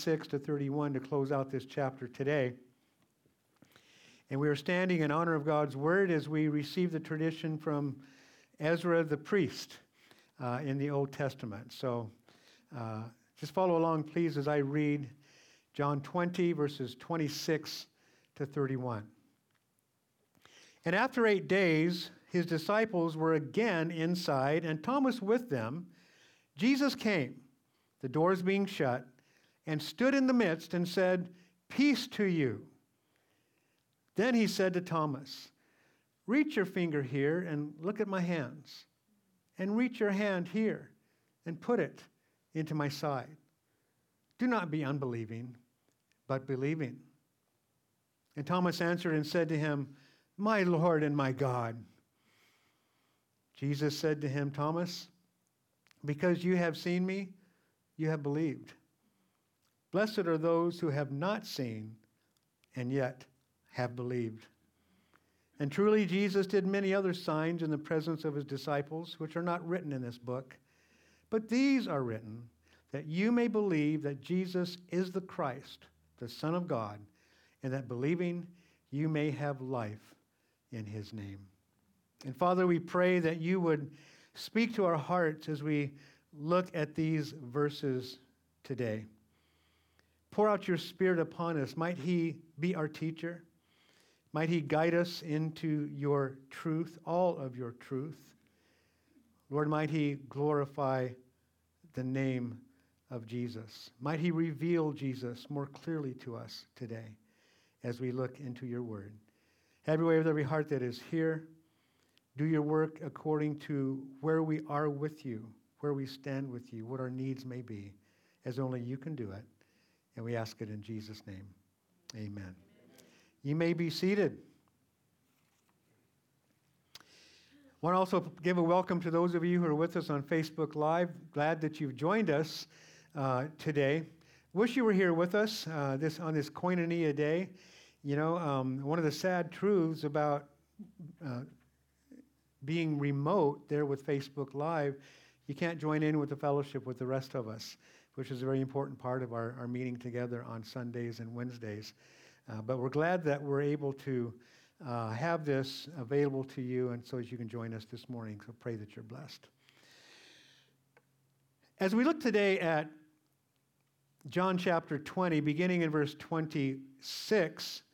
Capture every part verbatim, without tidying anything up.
twenty-six to thirty-one to close out this chapter today. And we are standing in honor of God's word as we receive the tradition from Ezra the priest uh, in the Old Testament. So uh, just follow along, please, as I read John twenty, verses twenty-six to thirty-one. And after eight days, his disciples were again inside, and Thomas with them. Jesus came, the doors being shut, and stood in the midst and said, "Peace to you." Then he said to Thomas, "Reach your finger here and look at my hands, and reach your hand here and put it into my side. Do not be unbelieving, but believing." And Thomas answered and said to him, "My Lord and my God." Jesus said to him, "Thomas, because you have seen me, you have believed. Blessed are those who have not seen and yet have believed." And truly Jesus did many other signs in the presence of his disciples, which are not written in this book. But these are written that you may believe that Jesus is the Christ, the Son of God, and that believing you may have life in his name. And Father, we pray that you would speak to our hearts as we look at these verses today. Pour out your Spirit upon us. Might he be our teacher? Might he guide us into your truth, all of your truth. Lord, might he glorify the name of Jesus. Might he reveal Jesus more clearly to us today as we look into your word. Have your way with every heart that is here. Do your work according to where we are with you, where we stand with you, what our needs may be, as only you can do it. And we ask it in Jesus' name. Amen. Amen. You may be seated. I want to also give a welcome to those of you who are with us on Facebook Live. Glad that you've joined us uh, today. Wish you were here with us uh, this on this Koinonia Day. You know, um, one of the sad truths about uh, being remote there with Facebook Live, you can't join in with the fellowship with the rest of us, which is a very important part of our, our meeting together on Sundays and Wednesdays. Uh, but we're glad that we're able to uh, have this available to you, and so as you can join us this morning. So pray that you're blessed. As we look today at John chapter twenty, beginning in verse twenty-six,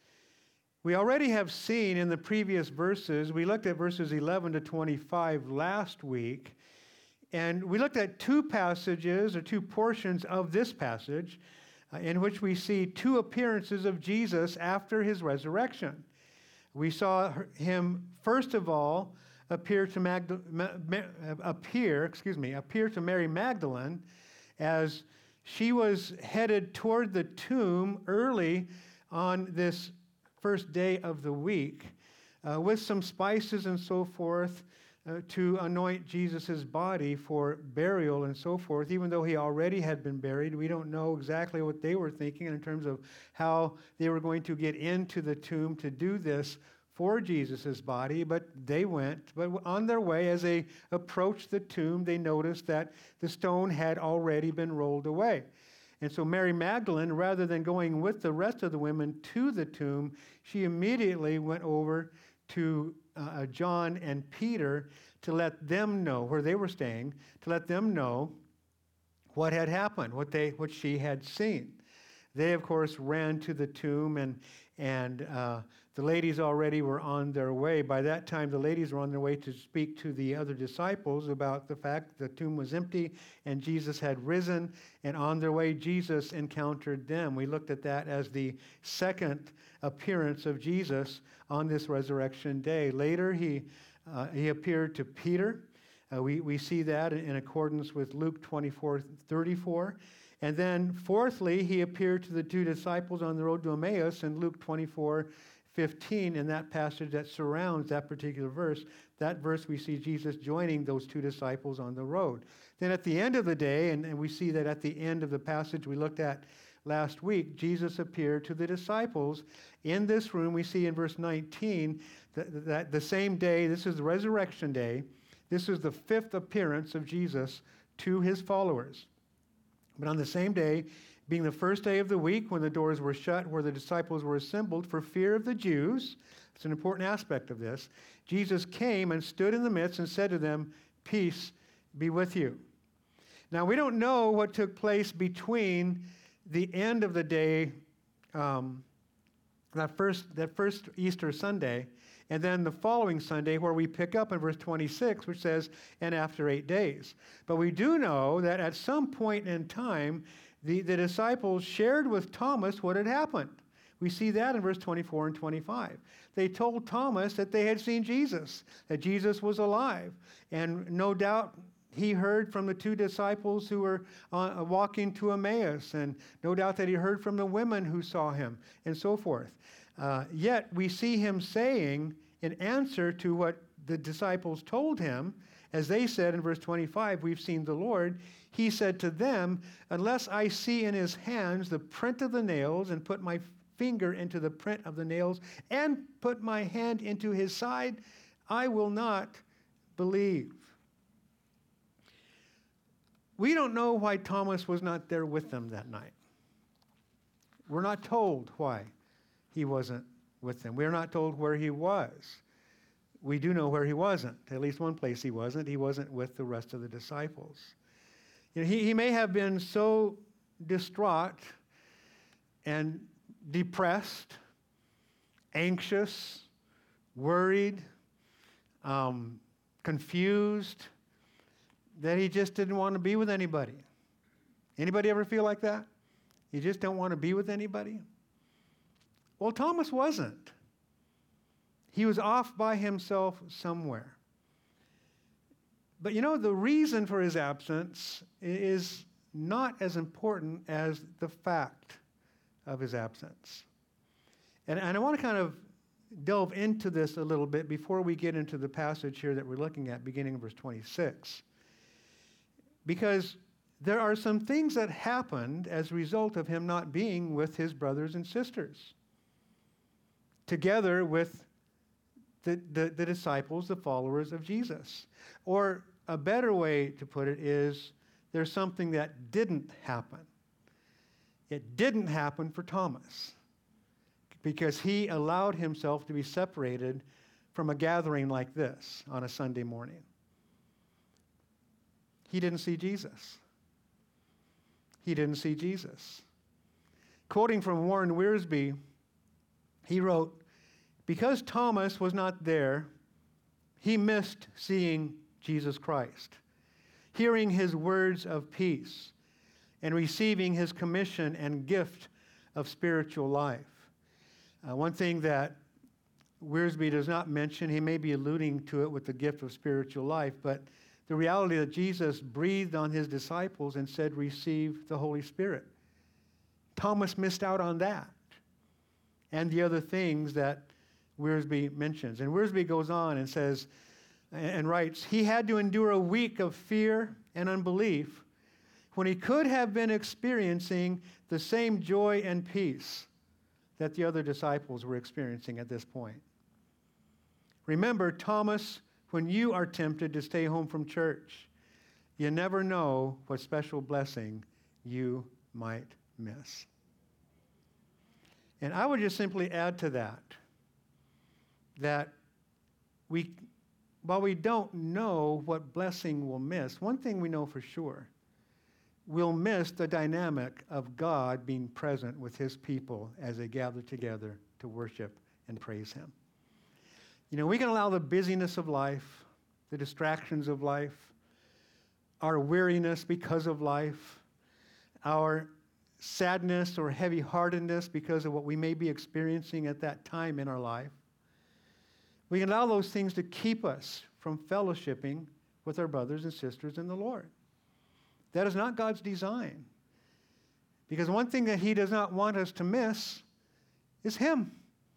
we already have seen in the previous verses, we looked at verses eleven to twenty-five last week, and we looked at two passages or two portions of this passage uh, in which we see two appearances of Jesus after his resurrection. We saw him, first of all, appear to Magda- Ma- Ma- appear, excuse me, appear to Mary Magdalene as she was headed toward the tomb early on this first day of the week uh, with some spices and so forth uh, to anoint Jesus' body for burial and so forth. Even though he already had been buried, we don't know exactly what they were thinking in terms of how they were going to get into the tomb to do this for Jesus' body, but they went. But on their way, as they approached the tomb, they noticed that the stone had already been rolled away. And so Mary Magdalene, rather than going with the rest of the women to the tomb, she immediately went over to uh, John and Peter to let them know where they were staying, to let them know what had happened, what they, what she had seen. They, of course, ran to the tomb, and and uh, the ladies already were on their way. By that time, the ladies were on their way to speak to the other disciples about the fact the tomb was empty and Jesus had risen. And on their way, Jesus encountered them. We looked at that as the second appearance of Jesus on this resurrection day. Later, he uh, he appeared to Peter. Uh, we, we see that in, in accordance with Luke twenty-four thirty-four. And then, fourthly, he appeared to the two disciples on the road to Emmaus in Luke twenty-four fifteen, in that passage that surrounds that particular verse. That verse, we see Jesus joining those two disciples on the road. Then at the end of the day, and, and we see that at the end of the passage we looked at last week, Jesus appeared to the disciples in this room. We see in verse nineteen that, that the same day, this is the resurrection day, this is the fifth appearance of Jesus to his followers. But on the same day, being the first day of the week when the doors were shut, where the disciples were assembled for fear of the Jews. It's an important aspect of this. Jesus came and stood in the midst and said to them, "Peace be with you." Now, we don't know what took place between the end of the day, um, that first, that first Easter Sunday, and then the following Sunday, where we pick up in verse twenty-six, which says, "And after eight days." But we do know that at some point in time, the, the disciples shared with Thomas what had happened. We see that in verse twenty-four and twenty-five. They told Thomas that they had seen Jesus, that Jesus was alive. And no doubt he heard from the two disciples who were uh, walking to Emmaus, and no doubt that he heard from the women who saw him, and so forth. Uh, yet we see him saying, in answer to what the disciples told him, as they said in verse twenty-five, "We've seen the Lord," he said to them, "Unless I see in his hands the print of the nails, and put my finger into the print of the nails, and put my hand into his side, I will not believe." We don't know why Thomas was not there with them that night. We're not told why he wasn't with them. We're not told where he was. We do know where he wasn't. At least one place he wasn't. He wasn't with the rest of the disciples. You know, he, he may have been so distraught and depressed, anxious, worried, um, confused, that he just didn't want to be with anybody. Anybody ever feel like that? You just don't want to be with anybody? Well, Thomas wasn't. He was off by himself somewhere. But you know, the reason for his absence is not as important as the fact of his absence. And, and I want to kind of delve into this a little bit before we get into the passage here that we're looking at, beginning in verse twenty-six. Because there are some things that happened as a result of him not being with his brothers and sisters, together with the, the, the disciples, the followers of Jesus. Or a better way to put it is, there's something that didn't happen. It didn't happen for Thomas, because he allowed himself to be separated from a gathering like this on a Sunday morning. He didn't see Jesus. He didn't see Jesus. Quoting from Warren Wiersbe, he wrote, "Because Thomas was not there, he missed seeing Jesus Christ, hearing his words of peace, and receiving his commission and gift of spiritual life." Uh, one thing that Wiersbe does not mention, he may be alluding to it with the gift of spiritual life, but the reality that Jesus breathed on his disciples and said, "Receive the Holy Spirit." Thomas missed out on that and the other things that Wiersbe mentions. And Wiersbe goes on and says, and writes, "He had to endure a week of fear and unbelief when he could have been experiencing the same joy and peace that the other disciples were experiencing at this point." Remember, Thomas, when you are tempted to stay home from church, you never know what special blessing you might miss. And I would just simply add to that, that we, while we don't know what blessing we'll miss, one thing we know for sure, we'll miss the dynamic of God being present with his people as they gather together to worship and praise him. You know, we can allow the busyness of life, the distractions of life, our weariness because of life, our sadness or heavy-heartedness because of what we may be experiencing at that time in our life. We can allow those things to keep us from fellowshipping with our brothers and sisters in the Lord. That is not God's design. Because one thing that he does not want us to miss is him.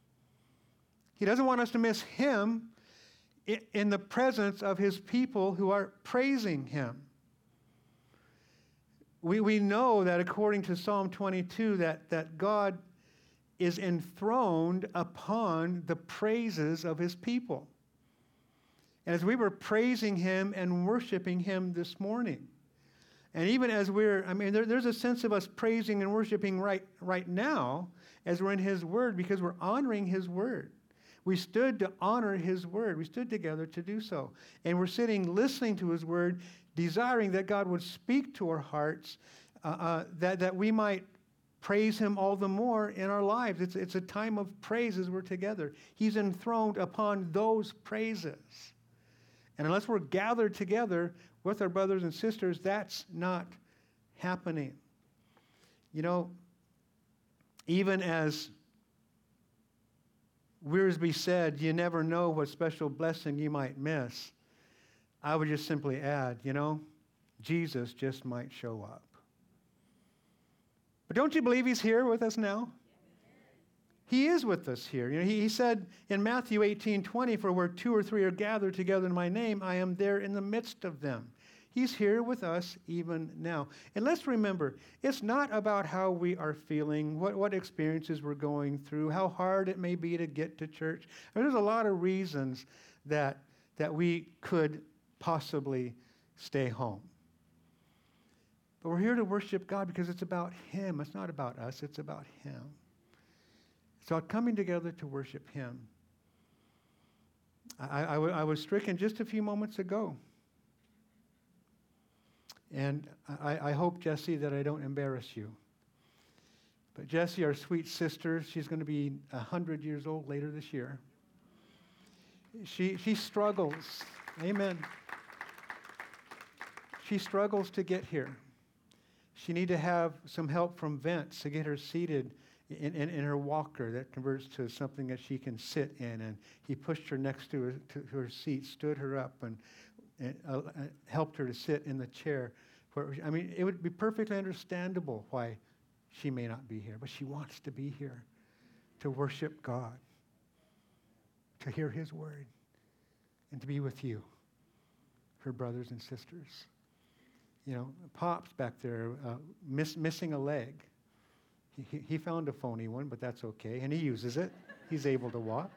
He doesn't want us to miss him in the presence of his people who are praising him. We, we know that according to Psalm twenty-two, that, that God is enthroned upon the praises of his people. And as we were praising him and worshiping him this morning, And even as we're, I mean, there, there's a sense of us praising and worshiping right, right now as we're in his word because we're honoring his word. We stood to honor his word. We stood together to do so. And we're sitting listening to his word, desiring that God would speak to our hearts, uh, uh, that, that we might praise him all the more in our lives. It's, it's a time of praise as we're together. He's enthroned upon those praises. And unless we're gathered together with our brothers and sisters, that's not happening. You know, even as Wiersbe said, you never know what special blessing you might miss. I would just simply add, you know, Jesus just might show up. But don't you believe he's here with us now? He is with us here. You know, he, he said in Matthew eighteen twenty, for where two or three are gathered together in my name, I am there in the midst of them. He's here with us even now. And let's remember, it's not about how we are feeling, what, what experiences we're going through, how hard it may be to get to church. I mean, there's a lot of reasons that, that we could possibly stay home. But we're here to worship God because it's about him. It's not about us. It's about him. It's about coming together to worship him. I, I, I was stricken just a few moments ago. And I, I hope, Jesse, that I don't embarrass you. But Jesse, our sweet sister, she's going to be one hundred years old later this year. She, she struggles. Amen. She struggles to get here. She needs to have some help from Vince to get her seated in, in, in her walker that converts to something that she can sit in. And he pushed her next to her, to her seat, stood her up, and And, uh, helped her to sit in the chair. Where, I mean, it would be perfectly understandable why she may not be here, but she wants to be here to worship God, to hear his word, and to be with you, her brothers and sisters. You know, Pop's back there uh, miss, missing a leg. He, he, he found a phony one, but that's okay, and he uses it. He's able to walk.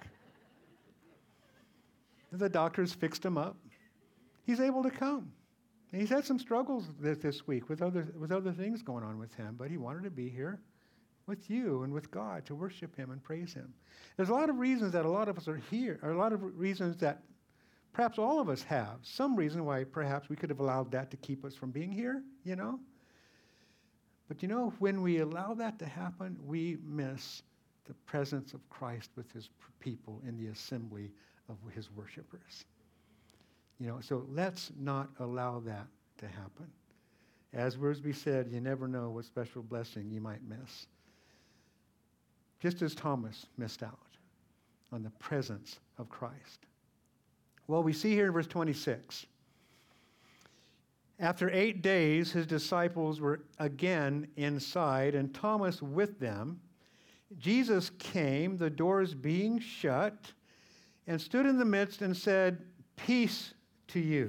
The doctors fixed him up. He's able to come. And he's had some struggles this, this week with other, with other things going on with him, but he wanted to be here with you and with God to worship him and praise him. There's a lot of reasons that a lot of us are here, or a lot of reasons that perhaps all of us have. Some reason why perhaps we could have allowed that to keep us from being here, you know? But you know, when we allow that to happen, we miss the presence of Christ with his people in the assembly of his worshipers. You know, so let's not allow that to happen. As Wiersbe said, you never know what special blessing you might miss. Just as Thomas missed out on the presence of Christ. Well, we see here in verse twenty-six, after eight days, his disciples were again inside, and Thomas with them. Jesus came, the doors being shut, and stood in the midst and said, peace to you.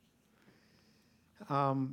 Um,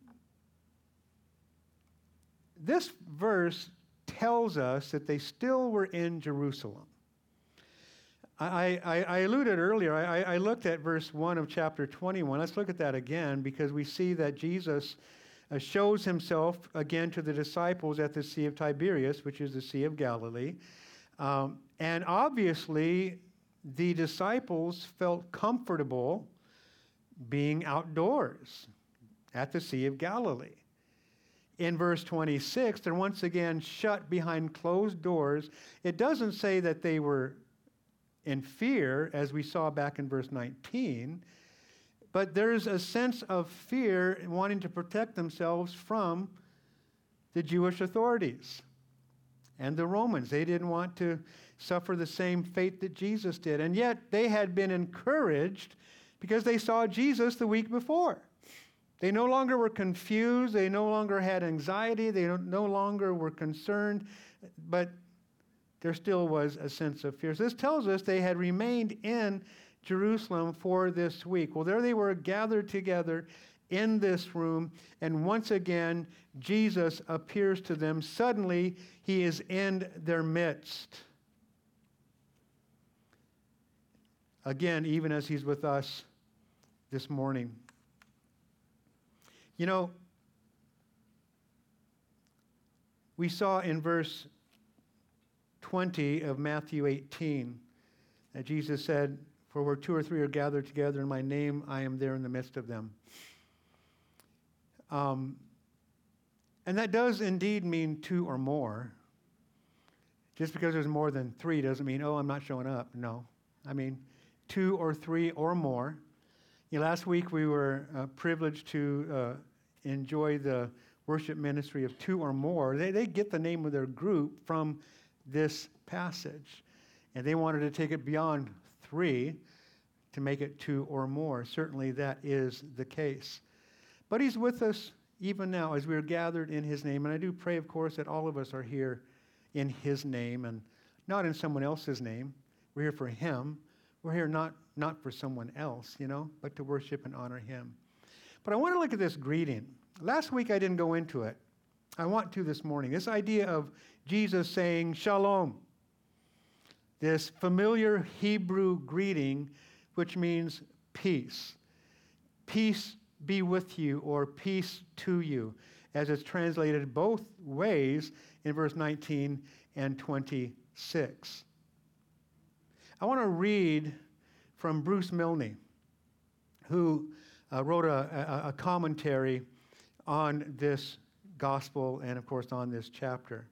this verse tells us that they still were in Jerusalem. I, I, I alluded earlier, I, I looked at verse one of chapter twenty-one. Let's look at that again, because we see that Jesus uh, shows himself again to the disciples at the Sea of Tiberias, which is the Sea of Galilee. Um, and obviously, the disciples felt comfortable being outdoors at the Sea of Galilee. In verse twenty-six, they're once again shut behind closed doors. It doesn't say that they were in fear, as we saw back in verse nineteen, but there's a sense of fear in wanting to protect themselves from the Jewish authorities and the Romans. They didn't want to suffer the same fate that Jesus did. And yet they had been encouraged because they saw Jesus the week before. They no longer were confused. They no longer had anxiety. They no longer were concerned. But there still was a sense of fear. So this tells us they had remained in Jerusalem for this week. Well, there they were gathered together in this room, and once again, Jesus appears to them. Suddenly, he is in their midst. Again, even as he's with us this morning. You know, We saw in verse twenty of Matthew eighteen that Jesus said, "For where two or three are gathered together in my name, I am there in the midst of them." Um, and that does indeed mean two or more. Just because there's more than three doesn't mean, oh, I'm not showing up. No. I mean, two or three or more. You know, last week we were uh, privileged to uh, enjoy the worship ministry of two or more. They, they get the name of their group from this passage. And they wanted to take it beyond three to make it two or more. Certainly that is the case. But he's with us even now as we are gathered in his name. And I do pray, of course, that all of us are here in his name and not in someone else's name. We're here for him. We're here not, not for someone else, you know, but to worship and honor him. But I want to look at this greeting. Last week I didn't go into it. I want to this morning. This idea of Jesus saying shalom. This familiar Hebrew greeting, which means peace. Peace be with you, or peace to you, as it's translated both ways in verse nineteen and twenty-six. I want to read from Bruce Milne, who uh, wrote a, a, a commentary on this gospel and, of course, on this chapter.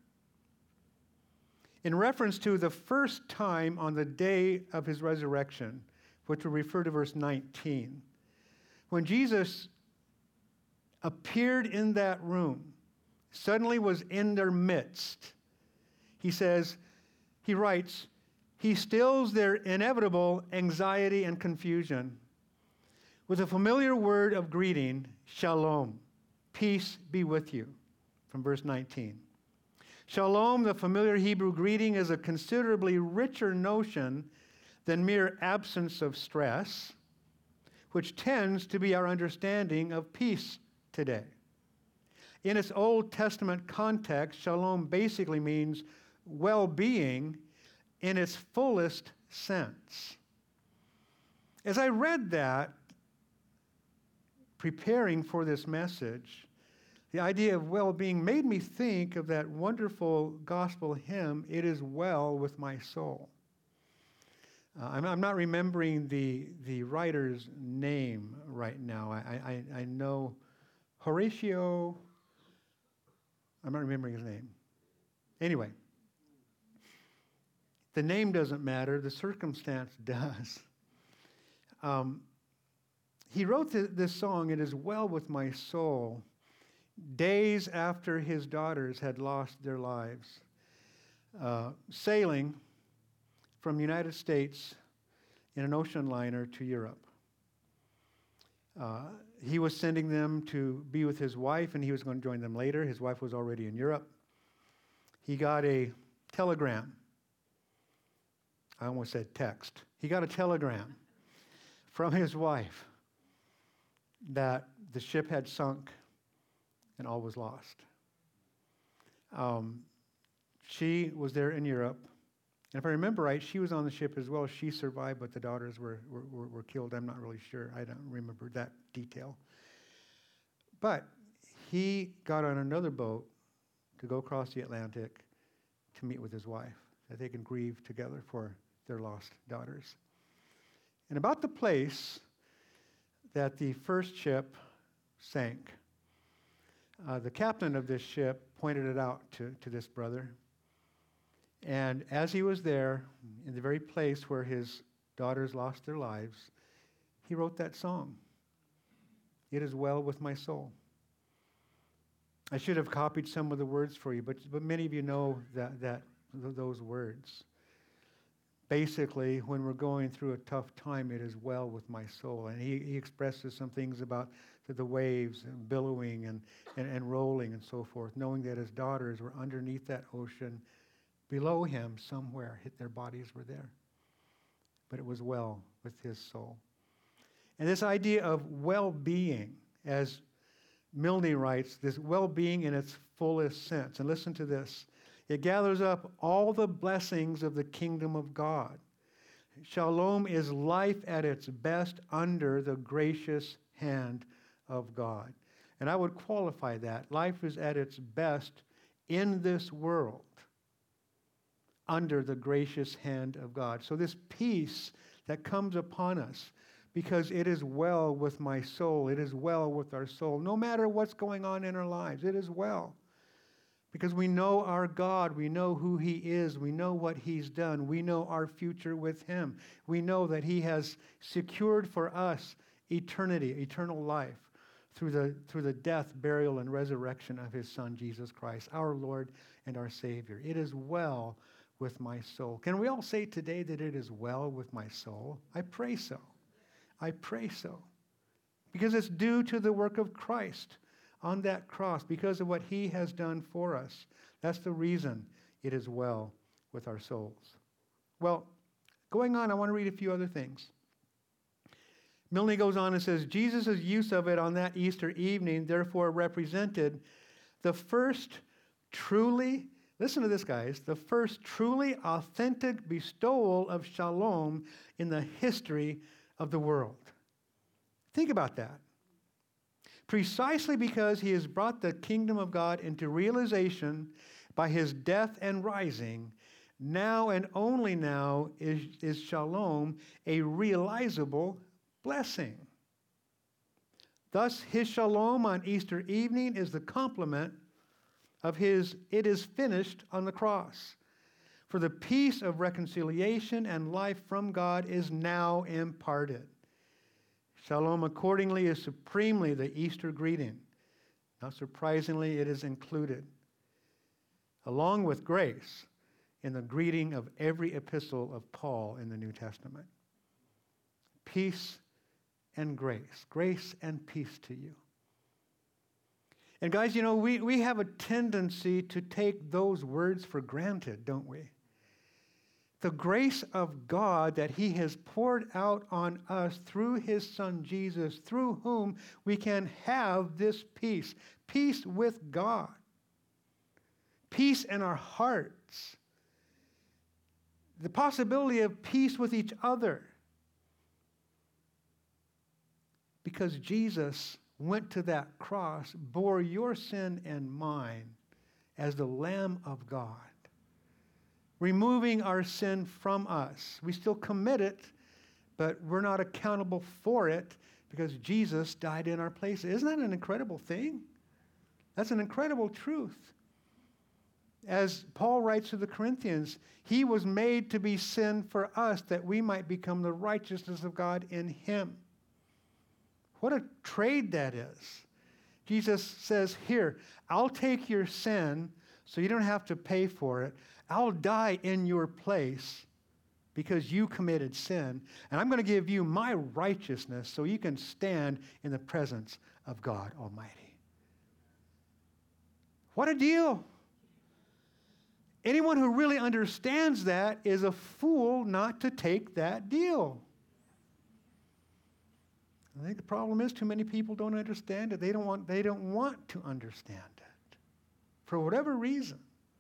In reference to the first time on the day of his resurrection, which will refer to verse nineteen, when Jesus appeared in that room, suddenly was in their midst, he says, he writes, he stills their inevitable anxiety and confusion with a familiar word of greeting, shalom, peace be with you, from verse nineteen. Shalom, the familiar Hebrew greeting, is a considerably richer notion than mere absence of stress, which tends to be our understanding of peace today. In its Old Testament context, shalom basically means well-being in its fullest sense. As I read that, preparing for this message, the idea of well-being made me think of that wonderful gospel hymn, "It Is Well With My Soul." Uh, I'm, I'm not remembering the, the writer's name right now. I, I, I know Horatio, I'm not remembering his name. Anyway, the name doesn't matter, the circumstance does. Um, he wrote th- this song, "It Is Well With My Soul," days after his daughters had lost their lives, uh, sailing from the United States in an ocean liner to Europe. Uh, he was sending them to be with his wife, and he was going to join them later. His wife was already in Europe. He got a telegram. I almost said text. He got a telegram from his wife that the ship had sunk and all was lost. Um, she was there in Europe. And if I remember right, she was on the ship as well. She survived, but the daughters were, were, were, were killed. I'm not really sure. I don't remember that detail. But he got on another boat to go across the Atlantic to meet with his wife, that they can grieve together for their lost daughters. And about the place that the first ship sank, uh, the captain of this ship pointed it out to, to this brother. And as he was there, in the very place where his daughters lost their lives, he wrote that song, "It Is Well With My Soul." I should have copied some of the words for you, but, but many of you know that, that th- those words. Basically, when we're going through a tough time, it is well with my soul. And he, he expresses some things about the, the waves and billowing and, and, and rolling and so forth, knowing that his daughters were underneath that ocean. Below him, somewhere, their bodies were there. But it was well with his soul. And this idea of well-being, as Milne writes, this well-being in its fullest sense. And listen to this. It gathers up all the blessings of the kingdom of God. Shalom is life at its best under the gracious hand of God. And I would qualify that. Life is at its best in this world under the gracious hand of God. So this peace that comes upon us, because it is well with my soul, it is well with our soul, no matter what's going on in our lives, it is well. Because we know our God, we know who He is, we know what He's done, we know our future with Him. We know that He has secured for us eternity, eternal life, through the, through the death, burial, and resurrection of His Son, Jesus Christ, our Lord and our Savior. It is well with my soul. Can we all say today that it is well with my soul? I pray so. I pray so. Because it's due to the work of Christ on that cross, because of what He has done for us. That's the reason it is well with our souls. Well, going on, I want to read a few other things. Milne goes on and says, Jesus' use of it on that Easter evening therefore represented the first truly, listen to this, guys, the first truly authentic bestowal of shalom in the history of the world. Think about that. Precisely because He has brought the kingdom of God into realization by His death and rising, now and only now is, is shalom a realizable blessing. Thus, His shalom on Easter evening is the complement of His it is finished on the cross. For the peace of reconciliation and life from God is now imparted. Shalom, accordingly, is supremely the Easter greeting. Not surprisingly, it is included, along with grace, in the greeting of every epistle of Paul in the New Testament. Peace and grace. Grace and peace to you. And guys, you know, we, we have a tendency to take those words for granted, don't we? The grace of God that He has poured out on us through His Son Jesus, through whom we can have this peace. Peace with God. Peace in our hearts. The possibility of peace with each other. Because Jesus went to that cross, bore your sin and mine as the Lamb of God, removing our sin from us. We still commit it, but we're not accountable for it because Jesus died in our place. Isn't that an incredible thing? That's an incredible truth. As Paul writes to the Corinthians, He was made to be sin for us that we might become the righteousness of God in Him. What a trade that is. Jesus says, here, I'll take your sin so you don't have to pay for it. I'll die in your place because you committed sin. And I'm going to give you my righteousness so you can stand in the presence of God Almighty. What a deal. Anyone who really understands that is a fool not to take that deal. I think the problem is too many people don't understand it. They don't want, they don't want to understand it for whatever reason.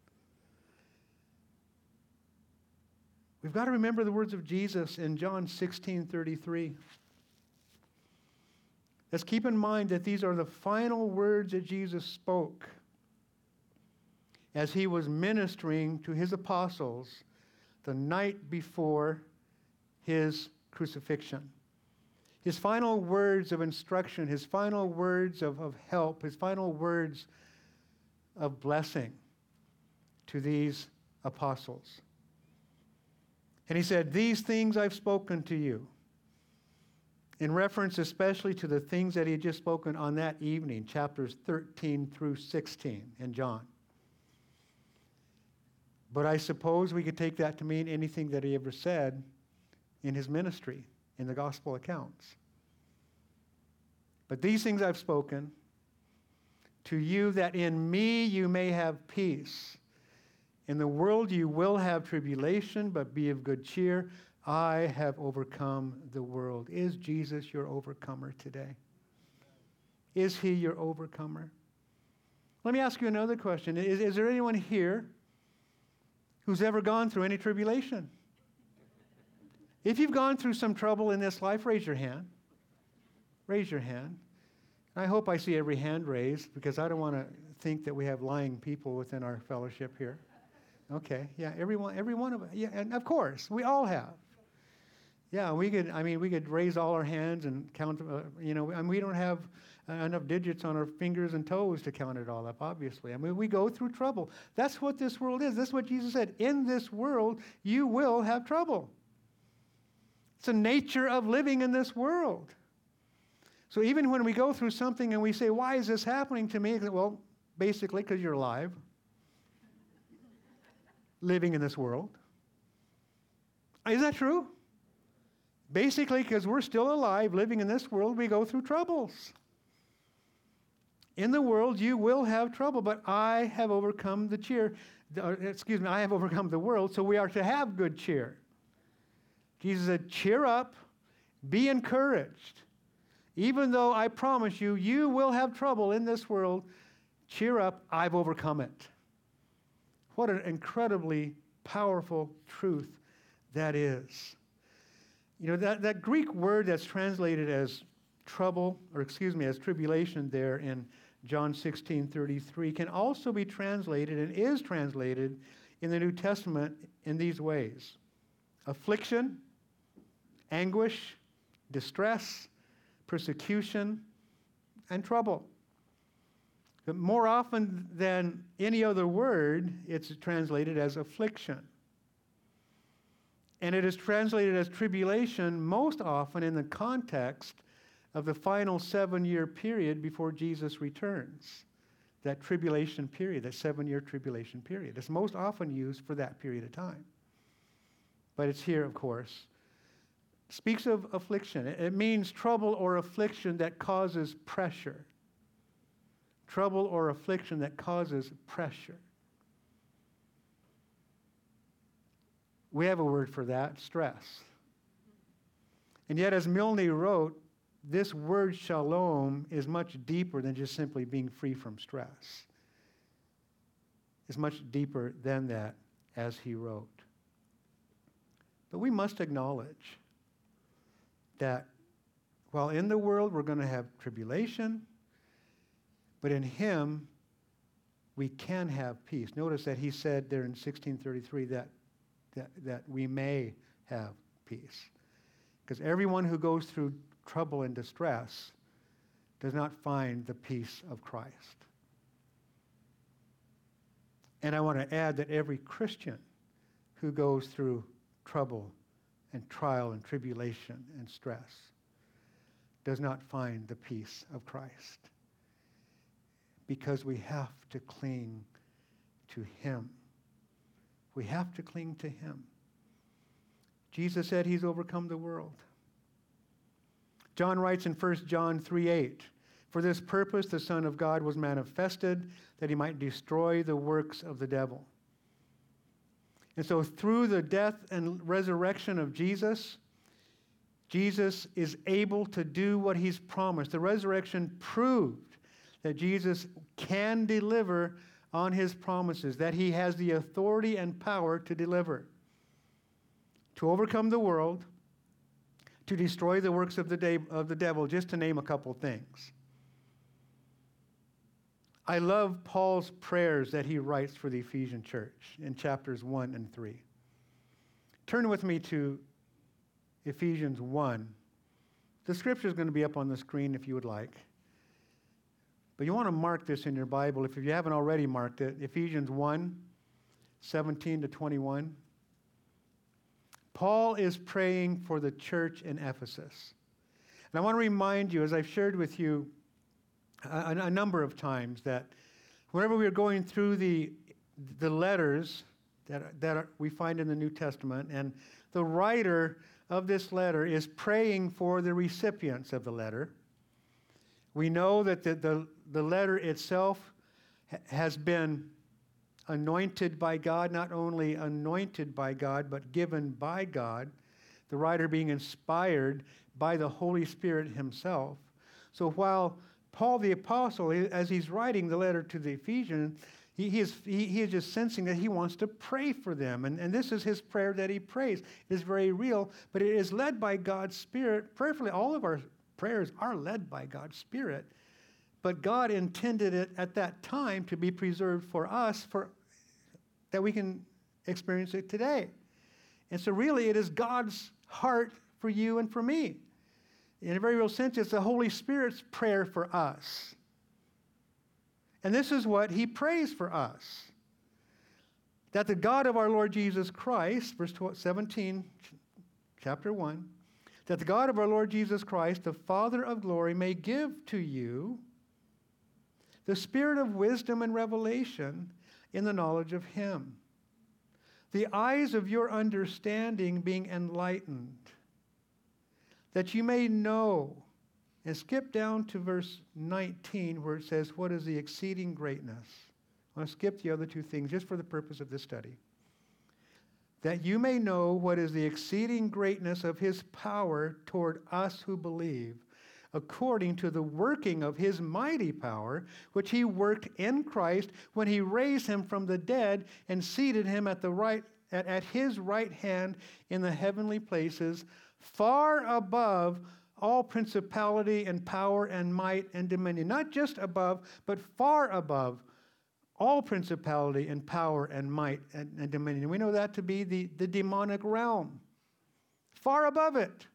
We've got to remember the words of Jesus in John sixteen thirty-three. Let's keep in mind that these are the final words that Jesus spoke as He was ministering to His apostles the night before His crucifixion. His final words of instruction, His final words of, of help, His final words of blessing to these apostles. And He said, these things I've spoken to you, in reference especially to the things that He had just spoken on that evening, chapters thirteen through sixteen in John. But I suppose we could take that to mean anything that He ever said in His ministry, in the gospel accounts. But these things I've spoken to you, that in me you may have peace. In the world you will have tribulation, but be of good cheer. I have overcome the world. Is Jesus your overcomer today? Is He your overcomer? Let me ask you another question. Is, is there anyone here who's ever gone through any tribulation? If you've gone through some trouble in this life, raise your hand. Raise your hand. I hope I see every hand raised because I don't want to think that we have lying people within our fellowship here. Okay, yeah, everyone, every one of us. Yeah, and of course, we all have. Yeah, we could, I mean, we could raise all our hands and count, uh, you know, and we don't have uh, enough digits on our fingers and toes to count it all up, obviously. I mean, we go through trouble. That's what this world is. That's what Jesus said. In this world, you will have trouble. It's the nature of living in this world. So even when we go through something and we say, why is this happening to me? Well, basically, because you're alive, living in this world. Is that true? Basically, because we're still alive, living in this world, we go through troubles. In the world, you will have trouble, but I have overcome the cheer. Uh, excuse me, I have overcome the world, so we are to have good cheer. Jesus said, cheer up, be encouraged. Even though I promise you, you will have trouble in this world, cheer up, I've overcome it. What an incredibly powerful truth that is. You know, that, that Greek word that's translated as trouble, or excuse me, as tribulation there in John sixteen thirty-three can also be translated and is translated in the New Testament in these ways. Affliction, anguish, distress, persecution, and trouble. But more often than any other word, it's translated as affliction. And it is translated as tribulation most often in the context of the final seven-year period before Jesus returns. That tribulation period, that seven-year tribulation period. It's most often used for that period of time. But it's here, of course. It speaks of affliction. It means trouble or affliction that causes pressure. Trouble or affliction that causes pressure. We have a word for that, stress. And yet, as Milne wrote, this word shalom is much deeper than just simply being free from stress. It's much deeper than that, as he wrote. But we must acknowledge that while in the world we're going to have tribulation, but in him we can have peace. Notice that he said there in sixteen thirty-three that That, that we may have peace. Because everyone who goes through trouble and distress does not find the peace of Christ. And I want to add that every Christian who goes through trouble and trial and tribulation and stress does not find the peace of Christ. Because we have to cling to him. We have to cling to him. Jesus said he's overcome the world. John writes in First John three eight, for this purpose the Son of God was manifested, that he might destroy the works of the devil. And so through the death and resurrection of Jesus, Jesus is able to do what he's promised. The resurrection proved that Jesus can deliver on his promises, that he has the authority and power to deliver, to overcome the world, to destroy the works of the, day, of the devil, just to name a couple things. I love Paul's prayers that he writes for the Ephesian church in chapters one and three. Turn with me to Ephesians one. The scripture is going to be up on the screen if you would like. But you want to mark this in your Bible, if you haven't already marked it, Ephesians one, seventeen to twenty-one. Paul is praying for the church in Ephesus. And I want to remind you, as I've shared with you a, a number of times, that whenever we are going through the, the letters that, that are, we find in the New Testament, and the writer of this letter is praying for the recipients of the letter, we know that the, the, the letter itself ha- has been anointed by God, not only anointed by God, but given by God, the writer being inspired by the Holy Spirit himself. So while Paul the Apostle, as he's writing the letter to the Ephesians, he, he, is, he, he is just sensing that he wants to pray for them. And, and this is his prayer that he prays. It is very real, but it is led by God's Spirit. Prayerfully, all of our prayers are led by God's Spirit. but God intended it at that time to be preserved for us, for that we can experience it today. And so really it is God's heart for you and for me. In a very real sense, it's the Holy Spirit's prayer for us. And this is what he prays for us. That the God of our Lord Jesus Christ, verse seventeen, chapter one, that the God of our Lord Jesus Christ, the Father of glory, may give to you the spirit of wisdom and revelation in the knowledge of him, the eyes of your understanding being enlightened, that you may know. And skip down to verse nineteen where it says, what is the exceeding greatness? I want to skip the other two things just for the purpose of this study. That you may know what is the exceeding greatness of his power toward us who believe, according to the working of his mighty power, which he worked in Christ when he raised him from the dead and seated him at the right at, at his right hand in the heavenly places, far above all principality and power and might and dominion. Not just above, but far above all principality and power and might and, and dominion. We know that to be the, the demonic realm. Far above it.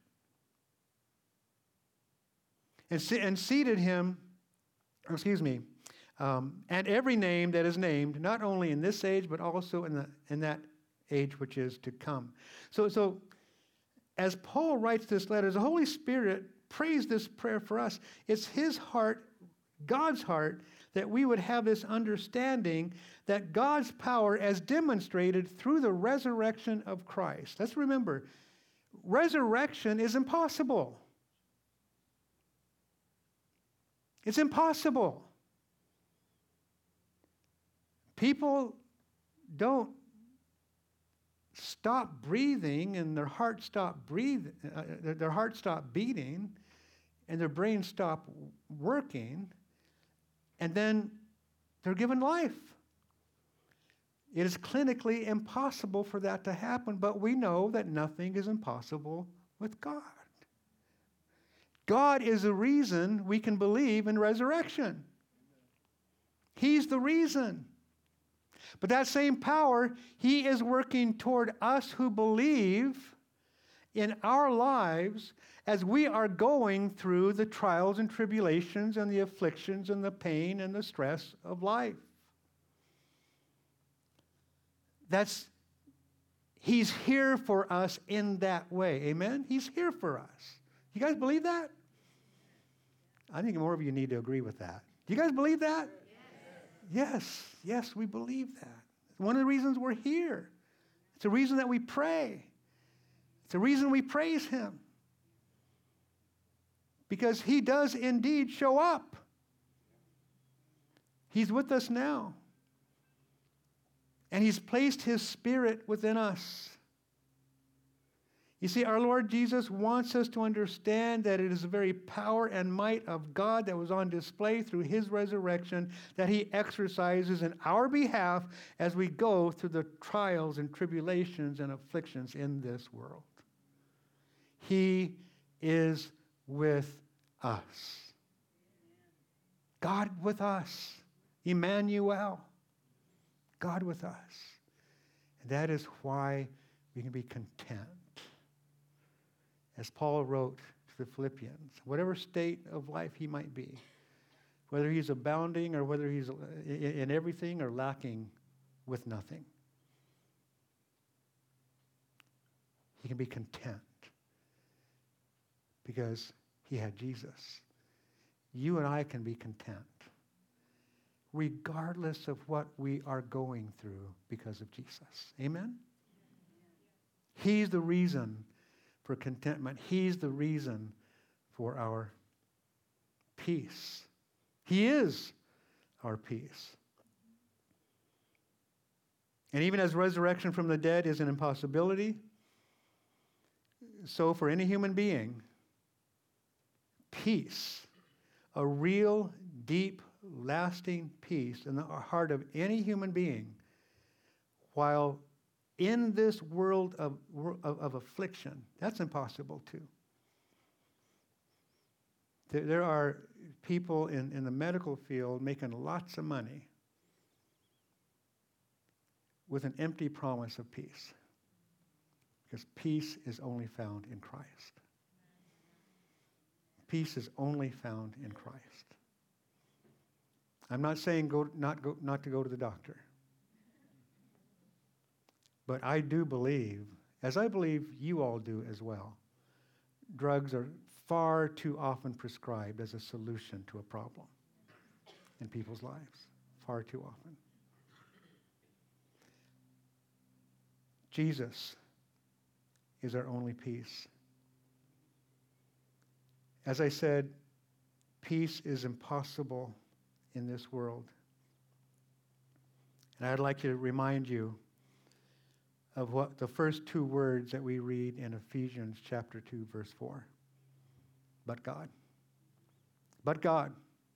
And, and seated him, excuse me, um, and every name that is named, not only in this age, but also in, the, in that age which is to come. So, so as Paul writes this letter, the Holy Spirit prays this prayer for us. It's his heart, God's heart, that we would have this understanding that God's power, as demonstrated through the resurrection of Christ. Let's remember, resurrection is impossible. It's impossible. People don't stop breathing and their heart stop breathing, uh, their heart stop beating, and their brain stop working, and then they're given life. It is clinically impossible for that to happen, but we know that nothing is impossible with God. God is the reason we can believe in resurrection. He's the reason. But that same power, he is working toward us who believe in our lives as we are going through the trials and tribulations and the afflictions and the pain and the stress of life. That's, he's here for us in that way. Amen? He's here for us. You guys believe that? I think more of you need to agree with that. Do you guys believe that? Yes, yes, we believe that. It's one of the reasons we're here. It's a reason that we pray. It's a reason we praise him. Because he does indeed show up. He's with us now. And he's placed his Spirit within us. You see, our Lord Jesus wants us to understand that it is the very power and might of God that was on display through his resurrection that he exercises in our behalf as we go through the trials and tribulations and afflictions in this world. He is with us. God with us. Emmanuel. God with us. And that is why we can be content. As Paul wrote to the Philippians, whatever state of life he might be, whether he's abounding or whether he's in everything or lacking with nothing, he can be content because he had Jesus. You and I can be content regardless of what we are going through because of Jesus. Amen? He's the reason for contentment. He's the reason for our peace. He is our peace. And even as resurrection from the dead is an impossibility, so for any human being, peace, a real, deep, lasting peace in the heart of any human being, while in this world of, of, of affliction, that's impossible too. There, there are people in, in the medical field making lots of money with an empty promise of peace. Because peace is only found in Christ. Peace is only found in Christ. I'm not saying go, not, go, not to go to the doctor. But I do believe, as I believe you all do as well, drugs are far too often prescribed as a solution to a problem in people's lives. Far too often. Jesus is our only peace. As I said, peace is impossible in this world. And I'd like to remind you of what the first two words that we read in Ephesians chapter two, verse four. But God. But God.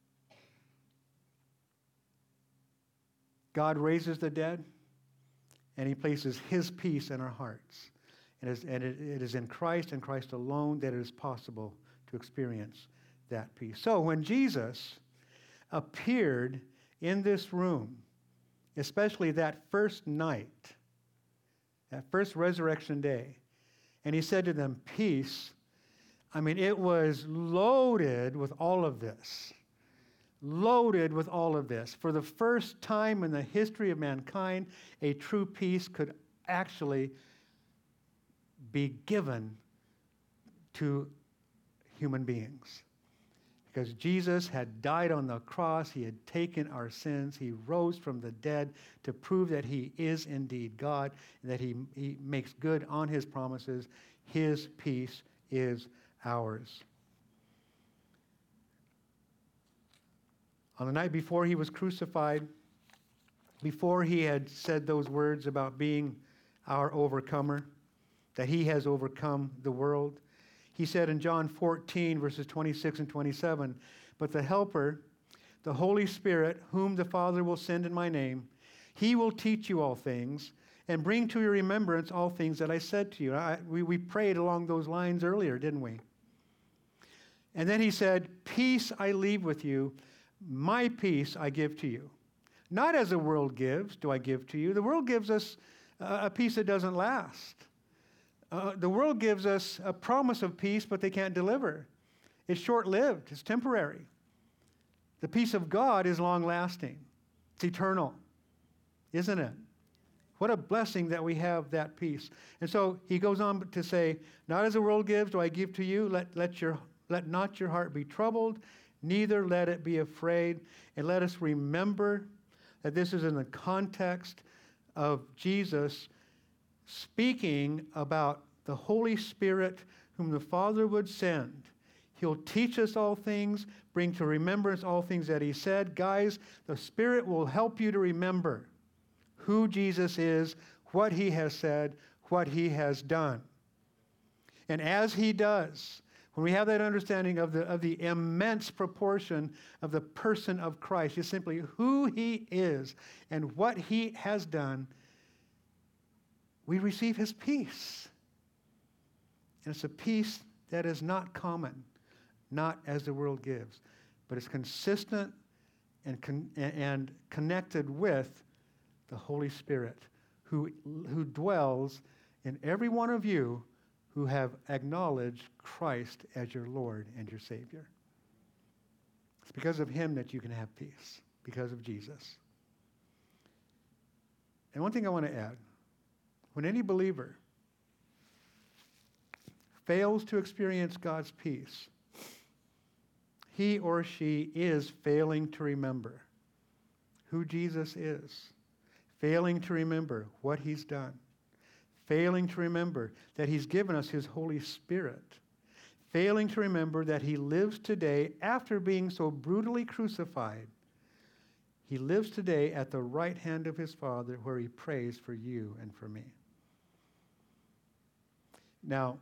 God raises the dead, and he places his peace in our hearts. And, it is, and it, it is in Christ and Christ alone that it is possible to experience that peace. So when Jesus appeared in this room, especially that first night, that first resurrection day, and he said to them, peace, I mean, it was loaded with all of this. Loaded with all of this. For the first time in the history of mankind, a true peace could actually be given to human beings. Because Jesus had died on the cross, he had taken our sins, he rose from the dead to prove that he is indeed God, and that he, he makes good on his promises. His peace is ours. On the night before he was crucified, before he had said those words about being our overcomer, that he has overcome the world, he said in John fourteen, verses twenty-six and twenty-seven, but the Helper, the Holy Spirit, whom the Father will send in my name, he will teach you all things and bring to your remembrance all things that I said to you. I, we, we prayed along those lines earlier, didn't we? And then he said, peace I leave with you, my peace I give to you. Not as the world gives do I give to you. The world gives us uh, a peace that doesn't last. Uh, the world gives us a promise of peace, but they can't deliver. It's short-lived. It's temporary. The peace of God is long-lasting. It's eternal, isn't it? What a blessing that we have that peace. And so he goes on to say, not as the world gives do I give to you. Let, let, your, let not your heart be troubled, neither let it be afraid. And let us remember that this is in the context of Jesus speaking about the Holy Spirit whom the Father would send. He'll teach us all things, bring to remembrance all things that he said. Guys, the Spirit will help you to remember who Jesus is, what he has said, what he has done. And as he does, when we have that understanding of the, of the immense proportion of the person of Christ, just simply who he is and what he has done, we receive his peace. And it's a peace that is not common, not as the world gives, but it's consistent and, con- and connected with the Holy Spirit who, who dwells in every one of you who have acknowledged Christ as your Lord and your Savior. It's because of him that you can have peace, because of Jesus. And one thing I want to add, when any believer fails to experience God's peace, he or she is failing to remember who Jesus is, failing to remember what he's done, failing to remember that he's given us his Holy Spirit, failing to remember that he lives today after being so brutally crucified. He lives today at the right hand of his Father where he prays for you and for me. Now,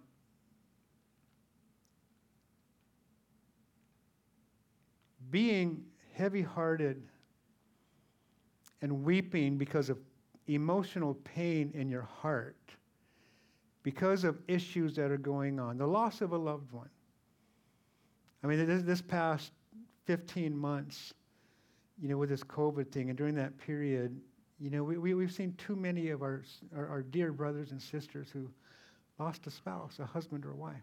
being heavy-hearted and weeping because of emotional pain in your heart, because of issues that are going on, the loss of a loved one, I mean, this, this past fifteen months, you know, with this COVID thing, and during that period, you know, we, we, we've seen too many of our, our, our dear brothers and sisters who lost a spouse, a husband or a wife.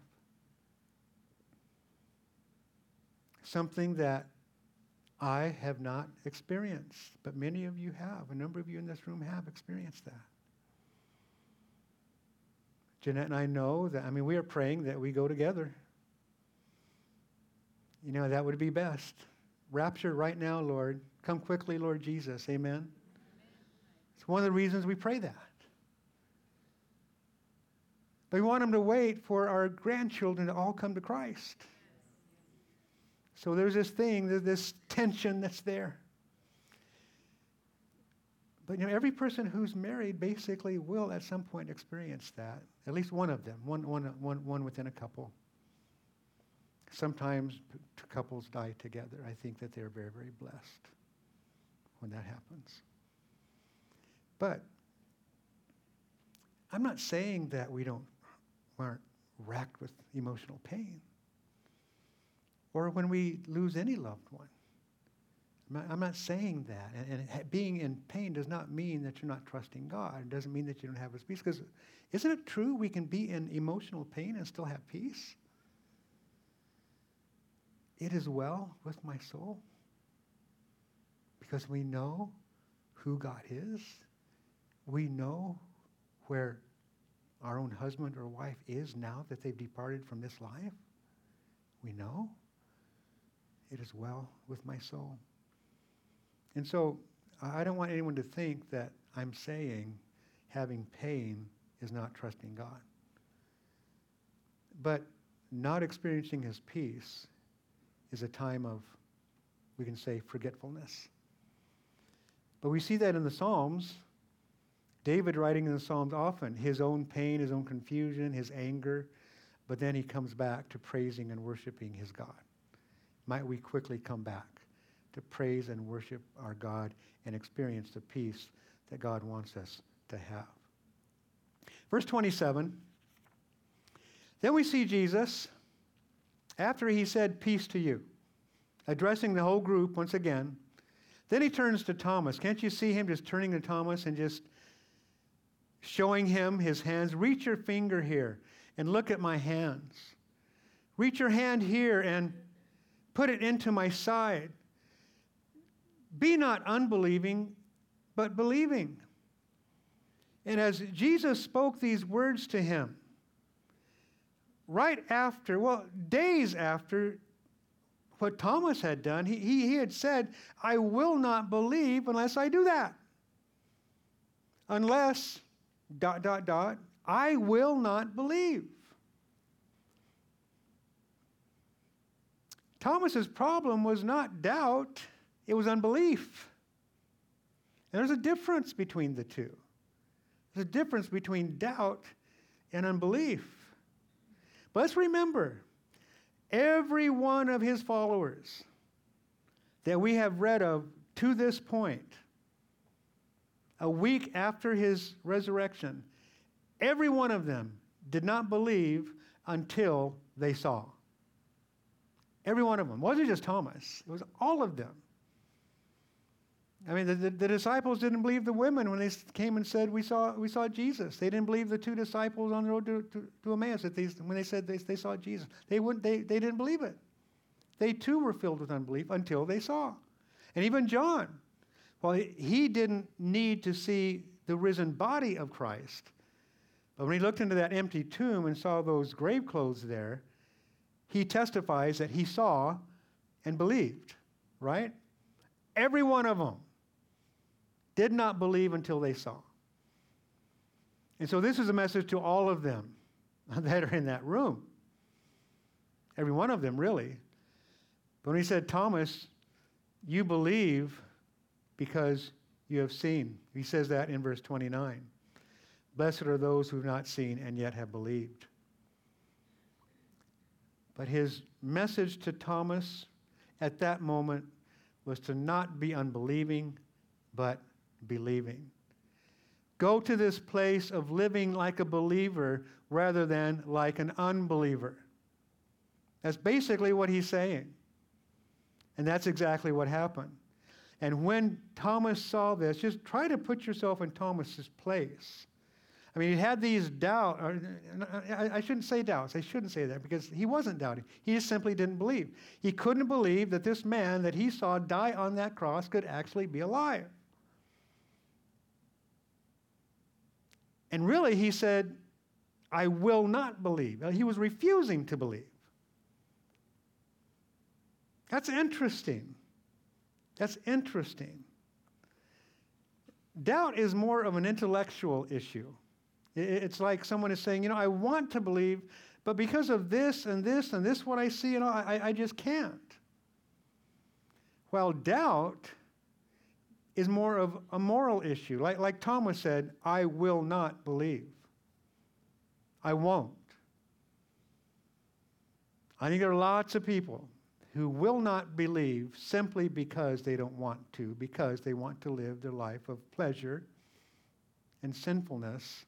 Something that I have not experienced, but many of you have. A number of you in this room have experienced that. Jeanette and I know that, I mean, we are praying that we go together. You know, that would be best. Rapture right now, Lord. Come quickly, Lord Jesus. Amen. Amen. It's one of the reasons we pray that. But we want them to wait for our grandchildren to all come to Christ. So there's this thing, there's this tension that's there. But you know, every person who's married basically will at some point experience that. At least one of them, one, one, one, one within a couple. Sometimes p- couples die together. I think that they're very, very blessed when that happens. But I'm not saying that we don't aren't racked with emotional pain, or when we lose any loved one. I'm not, I'm not saying that. And, and ha- being in pain does not mean that you're not trusting God. It doesn't mean that you don't have His peace. Because isn't it true we can be in emotional pain and still have peace? It is well with my soul, because we know who God is. We know where our own husband or wife is now that they've departed from this life. We know. It is well with my soul. And so I don't want anyone to think that I'm saying having pain is not trusting God. But not experiencing His peace is a time of, we can say, forgetfulness. But we see that in the Psalms. David writing in the Psalms often, his own pain, his own confusion, his anger, but then he comes back to praising and worshiping his God. Might we quickly come back to praise and worship our God and experience the peace that God wants us to have. Verse twenty-seven, then we see Jesus, after he said, peace to you, addressing the whole group once again, then he turns to Thomas. Can't you see him just turning to Thomas and just showing him his hands? Reach your finger here and look at my hands. Reach your hand here and put it into my side. Be not unbelieving, but believing. And as Jesus spoke these words to him, right after, well, days after what Thomas had done, he, he, he had said, I will not believe unless I do that. Unless, dot, dot, dot, I will not believe. Thomas's problem was not doubt, it was unbelief. And there's a difference between the two. There's a difference between doubt and unbelief. But let's remember, every one of his followers that we have read of to this point, a week after his resurrection, every one of them did not believe until they saw. Every one of them. It wasn't just Thomas. It was all of them. I mean, the, the, the disciples didn't believe the women when they came and said, we saw we saw Jesus. They didn't believe the two disciples on the road to, to, to Emmaus that they, when they said they, they saw Jesus. They, wouldn't, they, they didn't believe it. They too were filled with unbelief until they saw. And even John, well, he, he didn't need to see the risen body of Christ. But when he looked into that empty tomb and saw those grave clothes there, he testifies that he saw and believed, right? Every one of them did not believe until they saw. And so this is a message to all of them that are in that room. Every one of them, really. But when he said, Thomas, you believe because you have seen. He says that in verse twenty-nine. Blessed are those who have not seen and yet have believed. But his message to Thomas at that moment was to not be unbelieving, but believing. Go to this place of living like a believer rather than like an unbeliever. That's basically what he's saying. And that's exactly what happened. And when Thomas saw this, just try to put yourself in Thomas's place. I mean, he had these doubts. I shouldn't say doubts. I shouldn't say that because he wasn't doubting. He just simply didn't believe. He couldn't believe that this man that he saw die on that cross could actually be alive. And really, he said, I will not believe. He was refusing to believe. That's interesting. That's interesting. Doubt is more of an intellectual issue. It's like someone is saying, you know, I want to believe, but because of this and this and this, what I see, you know, I, I just can't. While doubt is more of a moral issue. Like, like Thomas said, I will not believe. I won't. I think there are lots of people who will not believe simply because they don't want to, because they want to live their life of pleasure and sinfulness.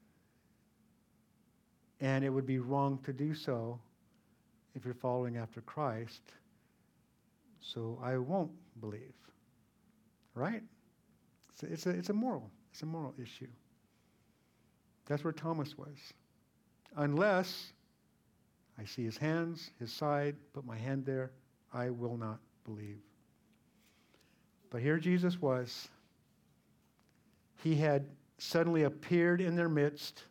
And it would be wrong to do so if you're following after Christ. So I won't believe. Right? It's a, it's a, it's a moral. It's a moral issue. That's where Thomas was. Unless I see his hands, his side, put my hand there, I will not believe. But here Jesus was. He had suddenly appeared in their midst.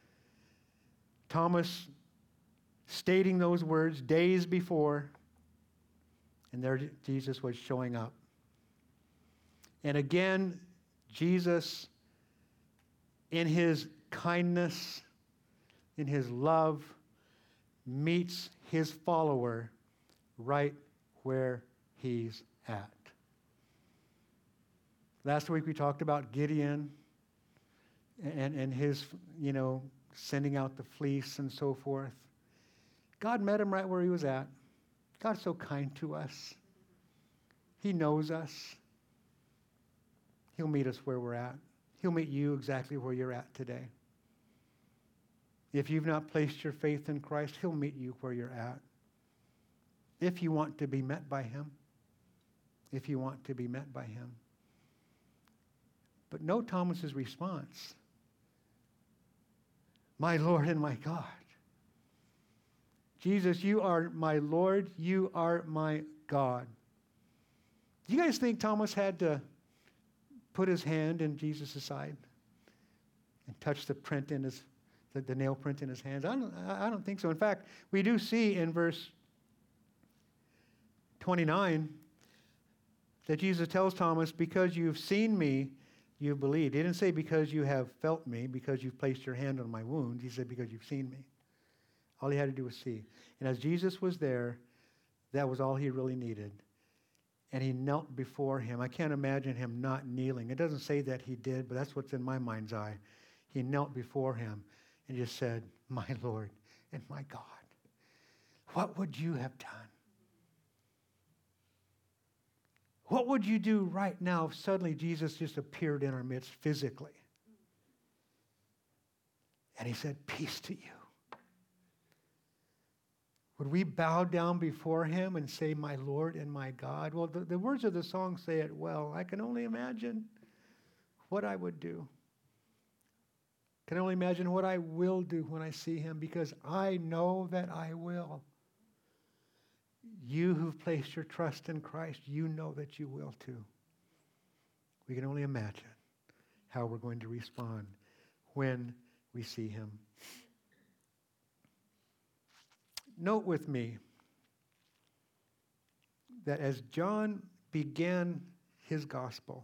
Thomas stating those words days before, and there Jesus was showing up. And again, Jesus, in his kindness, in his love, meets his follower right where he's at. Last week we talked about Gideon and, and his, you know, sending out the fleece and so forth. God met him right where he was at. God's so kind to us. He knows us. He'll meet us where we're at. He'll meet you exactly where you're at today. If you've not placed your faith in Christ, he'll meet you where you're at. If you want to be met by him. If you want to be met by him. But note Thomas's response. My Lord and my God. Jesus, you are my Lord. You are my God. Do you guys think Thomas had to put his hand in Jesus' side and touch the print in his, the, the nail print in his hands? I don't, I don't think so. In fact, we do see in verse twenty-nine that Jesus tells Thomas, because you've seen me, you believed. He didn't say because you have felt me, because you've placed your hand on my wound. He said because you've seen me. All he had to do was see. And as Jesus was there, that was all he really needed. And he knelt before him. I can't imagine him not kneeling. It doesn't say that he did, but that's what's in my mind's eye. He knelt before him and just said, my Lord and my God, what would you have done? What would you do right now if suddenly Jesus just appeared in our midst physically? And he said, peace to you. Would we bow down before him and say, my Lord and my God? Well, the, the words of the song say it well. I can only imagine what I would do. I can only imagine what I will do when I see him, because I know that I will. You who've placed your trust in Christ, you know that you will too. We can only imagine how we're going to respond when we see him. Note with me that as John began his gospel,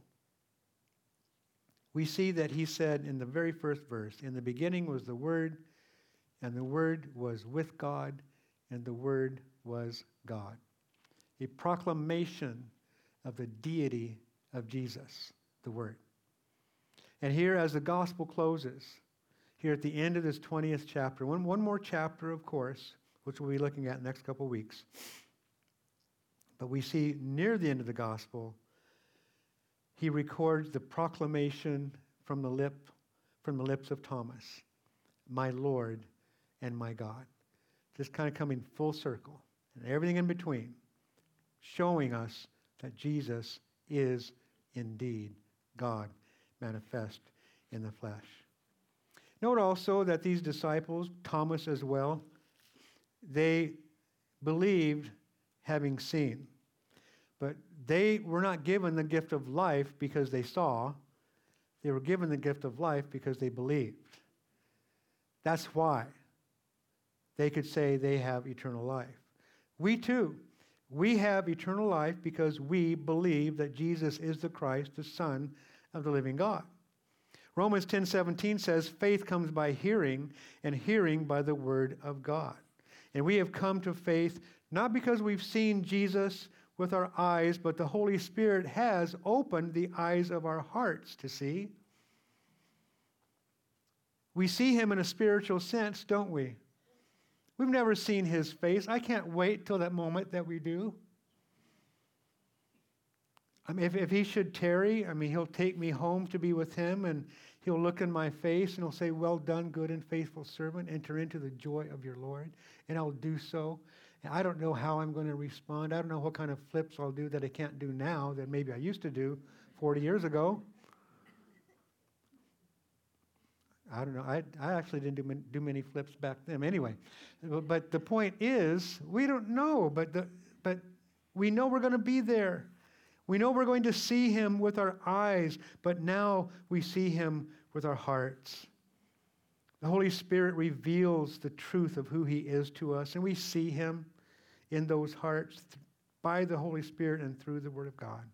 we see that he said in the very first verse, in the beginning was the Word, and the Word was with God, and the Word was God. A proclamation of the deity of Jesus, the Word. And here, as the gospel closes, here at the end of this twentieth chapter, one, one more chapter, of course, which we'll be looking at in the next couple of weeks. But we see near the end of the gospel, he records the proclamation from the lip, from the lips of Thomas, my Lord and my God. Just kind of coming full circle. and everything in between, showing us that Jesus is indeed God manifest in the flesh. Note also that these disciples, Thomas as well, they believed having seen. But they were not given the gift of life because they saw. They were given the gift of life because they believed. That's why they could say they have eternal life. We too, we have eternal life because we believe that Jesus is the Christ, the Son of the living God. Romans ten seventeen says, faith comes by hearing, and hearing by the word of God. And we have come to faith not because we've seen Jesus with our eyes, but the Holy Spirit has opened the eyes of our hearts to see. We see him in a spiritual sense, don't we? We've never seen his face. I can't wait till that moment that we do. I mean, if, if he should tarry, I mean, he'll take me home to be with him, and he'll look in my face and he'll say, well done, good and faithful servant, enter into the joy of your Lord. And I'll do so. And I don't know how I'm going to respond. I don't know what kind of flips I'll do that I can't do now that maybe I used to do forty years ago. I don't know. I, I actually didn't do, do many flips back then. Anyway, but the point is, we don't know, but the, but we know we're going to be there. We know we're going to see him with our eyes, but now we see him with our hearts. The Holy Spirit reveals the truth of who he is to us, and we see him in those hearts by the Holy Spirit and through the Word of God.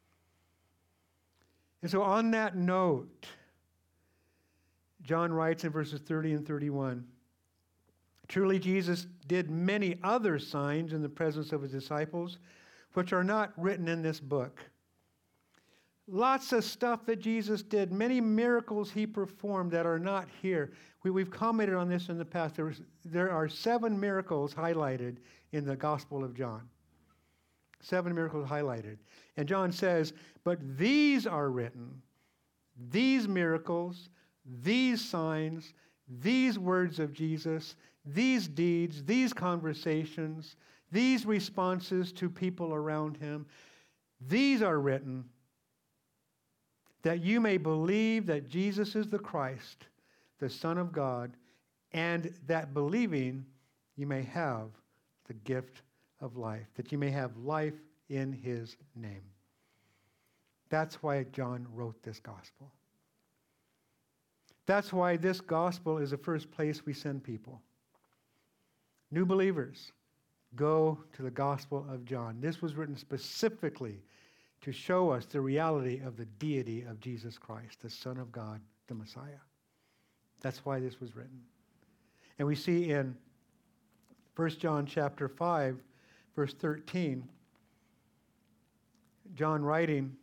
And so on that note, John writes in verses thirty and thirty-one, truly Jesus did many other signs in the presence of his disciples, which are not written in this book. Lots of stuff that Jesus did, many miracles he performed that are not here. We, we've commented on this in the past. There, was, there are seven miracles highlighted in the Gospel of John. Seven miracles highlighted. And John says, but these are written, these miracles, these signs, these words of Jesus, these deeds, these conversations, these responses to people around him, these are written that you may believe that Jesus is the Christ, the Son of God, and that believing you may have the gift of life, that you may have life in his name. That's why John wrote this gospel. That's why this gospel is the first place we send people. New believers, go to the Gospel of John. This was written specifically to show us the reality of the deity of Jesus Christ, the Son of God, the Messiah. That's why this was written. And we see in First John chapter five, verse thirteen, John writing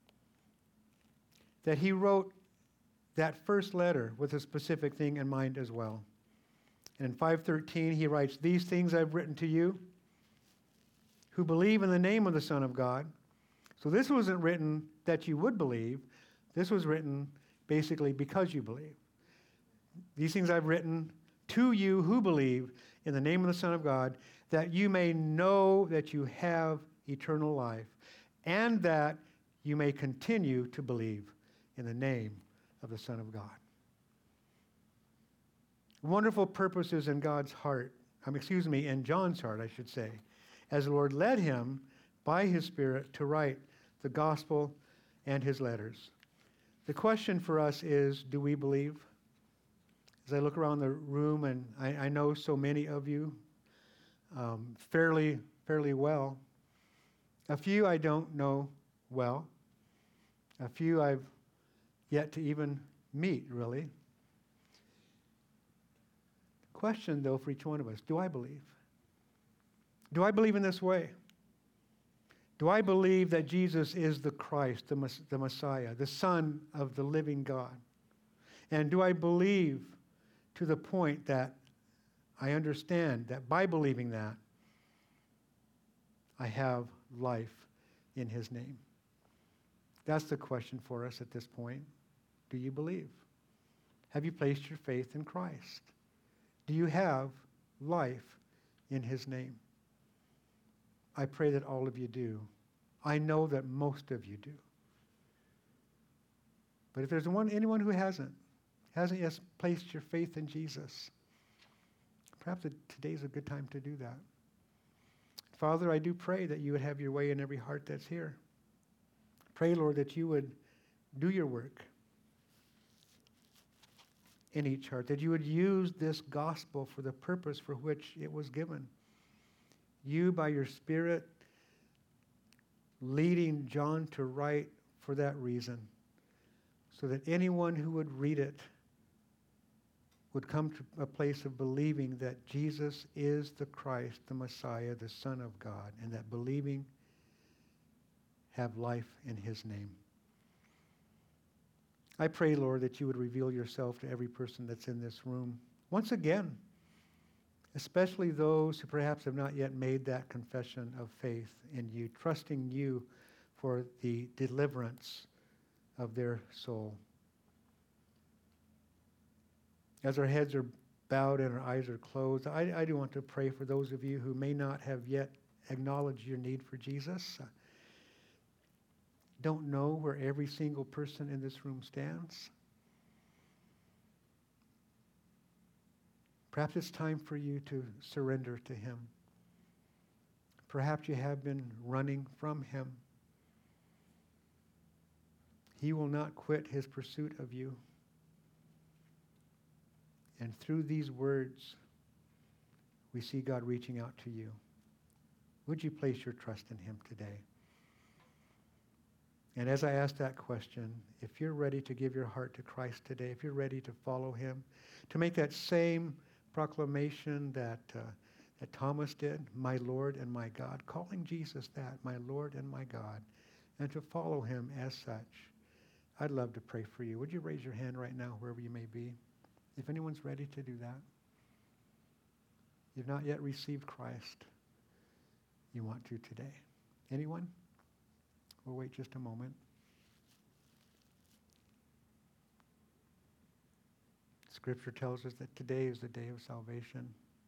that he wrote that first letter with a specific thing in mind as well. And in five thirteen, he writes, these things I've written to you who believe in the name of the Son of God. So this wasn't written that you would believe. This was written basically because you believe. These things I've written to you who believe in the name of the Son of God, that you may know that you have eternal life, and that you may continue to believe in the name of the Son of God. Wonderful purposes in God's heart, um, excuse me, in John's heart, I should say, as the Lord led him by his Spirit to write the gospel and his letters. The question for us is, do we believe? As I look around the room, and I, I know so many of you um, fairly, fairly well. A few I don't know well. A few I've yet to even meet, really. Question, though, for each one of us, do I believe? Do I believe in this way? Do I believe that Jesus is the Christ, the, the Messiah, the Son of the living God? And do I believe to the point that I understand that by believing that, I have life in his name? That's the question for us at this point. Do you believe? Have you placed your faith in Christ? Do you have life in his name? I pray that all of you do. I know that most of you do. But if there's one, anyone who hasn't, hasn't yet placed your faith in Jesus, perhaps today's a good time to do that. Father, I do pray that you would have your way in every heart that's here. Pray, Lord, that you would do your work in each heart, that you would use this gospel for the purpose for which it was given. You, by your Spirit, leading John to write for that reason, so that anyone who would read it would come to a place of believing that Jesus is the Christ, the Messiah, the Son of God, and that believing have life in his name. I pray, Lord, that you would reveal yourself to every person that's in this room. Once again, especially those who perhaps have not yet made that confession of faith in you, trusting you for the deliverance of their soul. As our heads are bowed and our eyes are closed, I, I do want to pray for those of you who may not have yet acknowledged your need for Jesus. Uh, don't know where every single person in this room stands. Perhaps it's time for you to surrender to him. Perhaps you have been running from him. He will not quit his pursuit of you. And through these words, we see God reaching out to you. Would you place your trust in him today? And as I ask that question, if you're ready to give your heart to Christ today, if you're ready to follow him, to make that same proclamation that, uh, that Thomas did, my Lord and my God, calling Jesus that, my Lord and my God, and to follow him as such, I'd love to pray for you. Would you raise your hand right now, wherever you may be? If anyone's ready to do that, you've not yet received Christ, you want to today. Anyone? We'll wait just a moment. Scripture tells us that today is the day of salvation.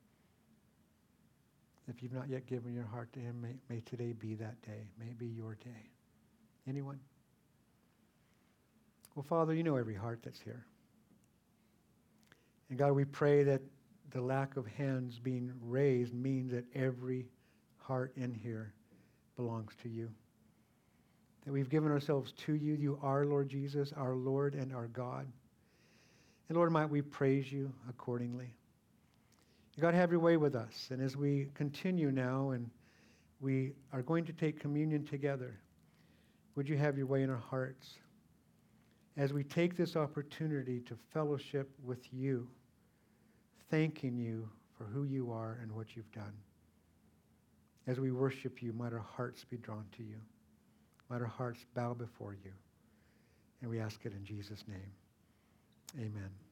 If you've not yet given your heart to him, may, may today be that day. May it be your day. Anyone? Well, Father, you know every heart that's here. And God, we pray that the lack of hands being raised means that every heart in here belongs to you. That we've given ourselves to you. You are, Lord Jesus, our Lord and our God. And Lord, might we praise you accordingly. God, have your way with us. And as we continue now and we are going to take communion together, would you have your way in our hearts as we take this opportunity to fellowship with you, thanking you for who you are and what you've done. As we worship you, might our hearts be drawn to you. Might our hearts bow before you. And we ask it in Jesus' name. Amen.